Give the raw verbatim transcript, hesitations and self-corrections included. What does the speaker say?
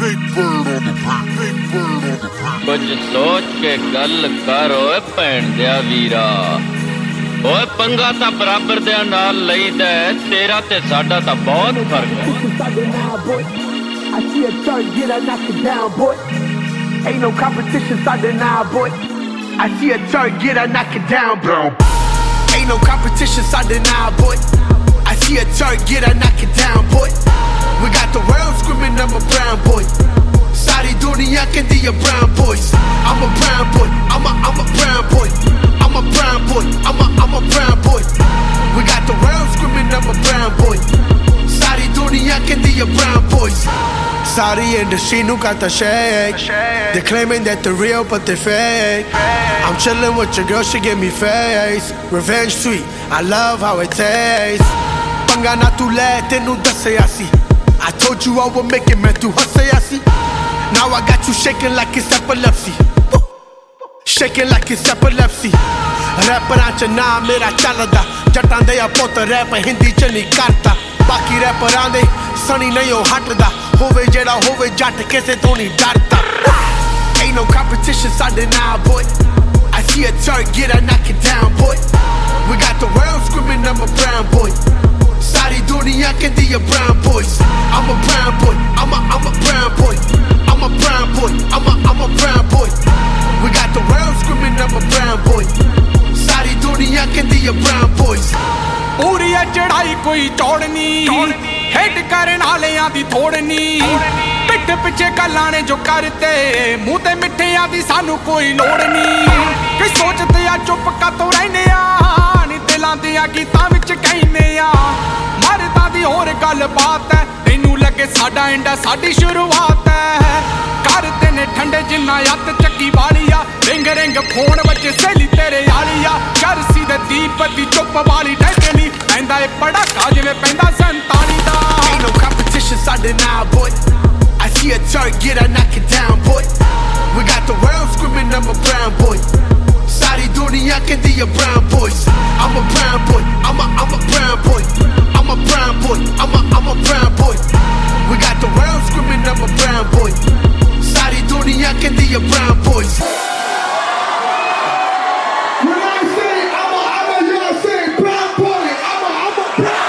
कुछ सोच के गल कर ओए भैन दिया वीरा ओए पंगा ता बराबर दे नाल लईदा तेरा ते साडा ता बहुत फर्क है I see a third, get her, knock it down, boy. Ain't no competition, side now, boy. I see a third, get her, knock it down, bro. Ain't no competition, side now, boy. I see a third, get her, knock it down, boy. We got the world screaming, I'm a brown boy. Saudi dunya can be a brown boys. I'm a brown boy, I'm a, I'm a brown boy. I'm a brown boy, I'm a, I'm a brown boy. We got the world screaming, I'm a brown boy. Saudi dunya can be a brown boys. Saudi industry nu got the shake. They claiming that they're real but they're fake. I'm chilling with your girl, she give me face. Revenge sweet, I love how it tastes. Panga na tu le tenu dasayasi. I told you I would make it, man, tu hasayasi. Now I got you shaking like it's epilepsy. Shaking like it's epilepsy. Rapper च ना मेरा चलदा जटां दे पुत rap Hindi च नहीं करता बाकी रैपरां दे सनी नहीं हो हटदा होवे जेड़ा होवे जट किसे तो नहीं डरता Ain't no competition side now, boy. I see a turd, get her, knock it down, boy. We got the world screaming, I'm a brown boy. Saudi dunya can be a brown boys. I'm a brown boy, I'm a, I'm a brown boy. I'm a brown boy, I'm a, I'm a brown boy. We got the world screaming, I'm a brown boy. Saudi dunya can be a brown boys. पूरी चढ़ाई कोई चौड़नी head करन वालियां दी थोड़नी पिठ पिछे गल्लां जो करते मुंह ते मिठियां दी सानू कोई लोड़ नहीं कि सोचते आ चुप कातों रहने आ नी दिलां दियां गीतां विच कहने आ मरदा दी होर गल बात है तैनू लगे साडा इंडा साडी शुरुआत है करते ने ठंडे जिन्ना अत चक्की वालिया रिंग रिंग फोन बच्चे सहेली तेरे आलिया चरसी दे दीप दी चुप वाली डकनी पैंदा ए पड़ाका जिवें पैंदा संताली दा Ain't no competition side now, boy. I see a turd, get her, knock it down, boy. We got the world screaming, I'm a brown boy. Saudi dunya can be a brown boys. I'm a brown boy, I'm a, I'm a brown boy. I'm a brown boy, I'm a, I'm a brown boy. We got the world screaming, I'm a brown boy. Saudi dunya can be a brown boys. When I say I'm a, I'm a, y'all say brown boy. I'm a, I'm a brown